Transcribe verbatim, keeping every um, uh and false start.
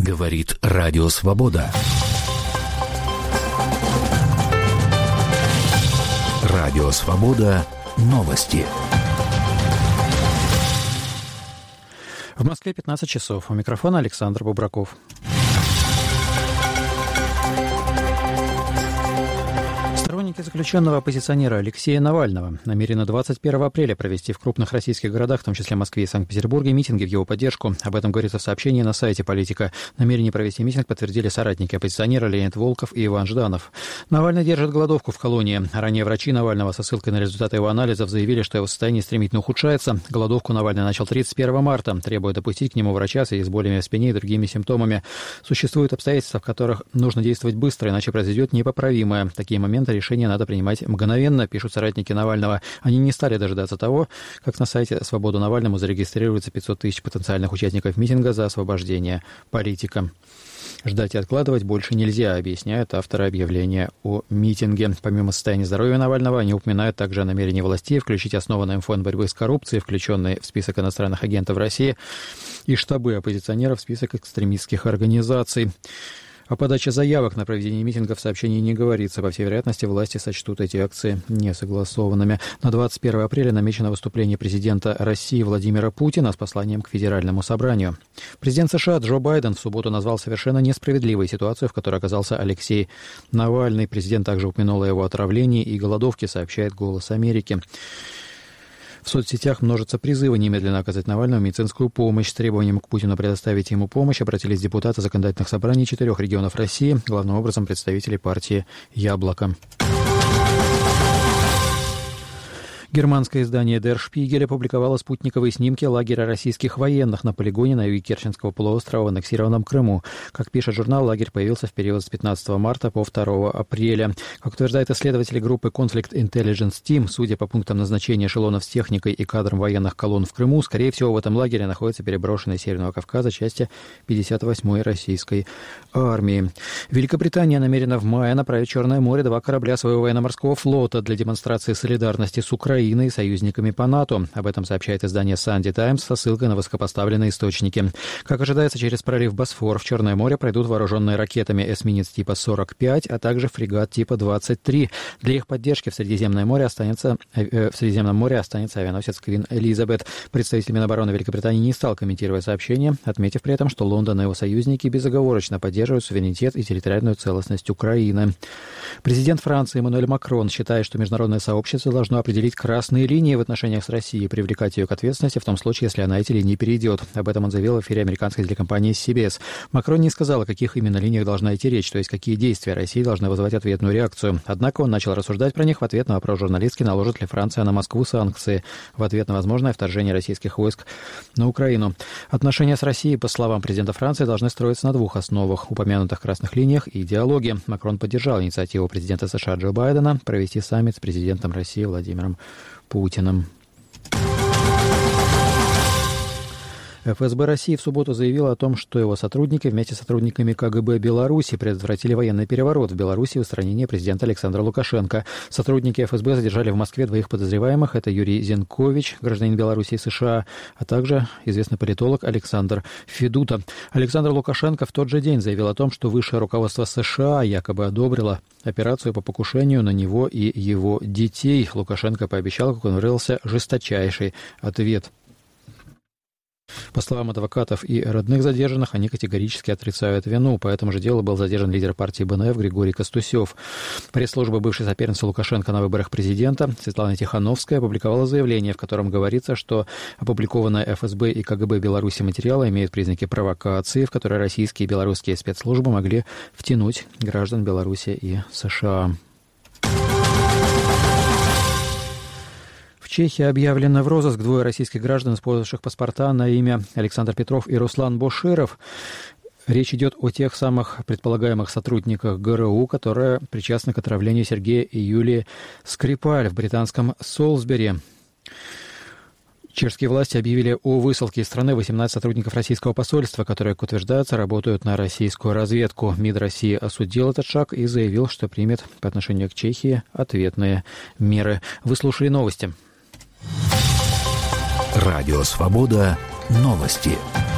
Говорит Радио Свобода. Радио Свобода. Новости. В Москве пятнадцать часов. У микрофона Александр Бубраков. Сторонники заключенного оппозиционера Алексея Навального намерены двадцать первого апреля провести в крупных российских городах, в том числе Москве и Санкт-Петербурге, митинги в его поддержку. Об этом говорится в сообщении на сайте «Политика». Намерение провести митинг подтвердили соратники оппозиционера Леонид Волков и Иван Жданов. Навальный держит голодовку в колонии. Ранее врачи Навального со ссылкой на результаты его анализов заявили, что его состояние стремительно ухудшается. Голодовку Навальный начал тридцать первого марта, требуя допустить к нему врача в связи с болями в спине и другими симптомами. Существуют обстоятельства, в которых нужно действовать быстро, иначе произойдет непоправимое. В такие моменты решение надо принимать мгновенно, пишут соратники Навального. Они не стали дожидаться того, как на сайте «Свободу Навальному» зарегистрируется пятьсот тысяч потенциальных участников митинга за освобождение политика. Ждать и откладывать больше нельзя, объясняют авторы объявления о митинге. Помимо состояния здоровья Навального, они упоминают также о намерении властей включить основанный эм фонд борьбы с коррупцией, включенный в список иностранных агентов России, и штабы оппозиционеров в список экстремистских организаций. О подаче заявок на проведение митинга в сообщении не говорится. По всей вероятности, власти сочтут эти акции несогласованными. На двадцать первого апреля намечено выступление президента России Владимира Путина с посланием к Федеральному собранию. Президент США Джо Байден в субботу назвал совершенно несправедливой ситуацию, в которой оказался Алексей Навальный. Президент также упомянул о его отравлении и голодовке, сообщает «Голос Америки». В соцсетях множатся призывы немедленно оказать Навальному медицинскую помощь. С требованием к Путину предоставить ему помощь обратились депутаты законодательных собраний четырех регионов России, главным образом представители партии «Яблоко». Германское издание Der Spiegel опубликовало спутниковые снимки лагеря российских военных на полигоне на юге Керченского полуострова в аннексированном Крыму. Как пишет журнал, лагерь появился в период с пятнадцатого марта по второго апреля. Как утверждают исследователи группы Conflict Intelligence Team, судя по пунктам назначения эшелонов с техникой и кадром военных колонн в Крыму, скорее всего, в этом лагере находятся переброшенные с Северного Кавказа части пятьдесят восьмой российской армии. Великобритания намерена в мае направить в Черное море два корабля своего военно-морского флота для демонстрации солидарности с Украиной и союзниками по НАТО. Об этом сообщает издание Sunday Times со ссылкой на высокопоставленные источники. Как ожидается, через пролив Босфор в Черное море пройдут вооруженные ракетами эсминец типа сорок пять, а также фрегат типа двадцать три. Для их поддержки в Средиземном море останется, э, в Средиземном море останется авианосец Queen Elizabeth. Представитель Минобороны Великобритании не стал комментировать сообщение, отметив при этом, что Лондон и его союзники безоговорочно поддерживают суверенитет и территориальную целостность Украины. Президент Франции Эммануэль Макрон считает, что международное сообщество должно определить красные линии в отношениях с Россией и привлекать ее к ответственности в том случае, если она эти линии перейдет. Об этом он заявил в эфире американской телекомпании си би эс. Макрон не сказал, о каких именно линиях должна идти речь, то есть какие действия России должны вызывать ответную реакцию. Однако он начал рассуждать про них в ответ на вопрос журналистки, наложит ли Франция на Москву санкции в ответ на возможное вторжение российских войск на Украину. Отношения с Россией, по словам президента Франции, должны строиться на двух основах: упомянутых красных линиях и диалоге. Макрон поддержал инициативу президента США Джо Байдена провести саммит с президентом России Владимиром Путиным. эф эс бэ России в субботу заявила о том, что его сотрудники вместе с сотрудниками ка гэ бэ Беларуси предотвратили военный переворот в Беларуси и устранение президента Александра Лукашенко. Сотрудники эф эс бэ задержали в Москве двоих подозреваемых. Это Юрий Зенкович, гражданин Беларуси и США, а также известный политолог Александр Федута. Александр Лукашенко в тот же день заявил о том, что высшее руководство США якобы одобрило операцию по покушению на него и его детей. Лукашенко пообещал, как он выразился, жесточайший ответ. По словам адвокатов и родных задержанных, они категорически отрицают вину. По этому же делу был задержан лидер партии бэ эн эф Григорий Костусев. Пресс-служба бывшей соперницы Лукашенко на выборах президента Светлана Тихановская опубликовала заявление, в котором говорится, что опубликованные эф эс бэ и ка гэ бэ Беларуси материалы имеют признаки провокации, в которые российские и белорусские спецслужбы могли втянуть граждан Беларуси и США. В Чехии объявлено в розыск двое российских граждан, использовавших паспорта на имя Александр Петров и Руслан Боширов. Речь идет о тех самых предполагаемых сотрудниках гэ эр у, которые причастны к отравлению Сергея и Юлии Скрипаль в британском Солсбери. Чешские власти объявили о высылке из страны восемнадцати сотрудников российского посольства, которые, как утверждается, работают на российскую разведку. МИД России осудил этот шаг и заявил, что примет по отношению к Чехии ответные меры. Вы слушали новости. Радио «Свобода». Новости.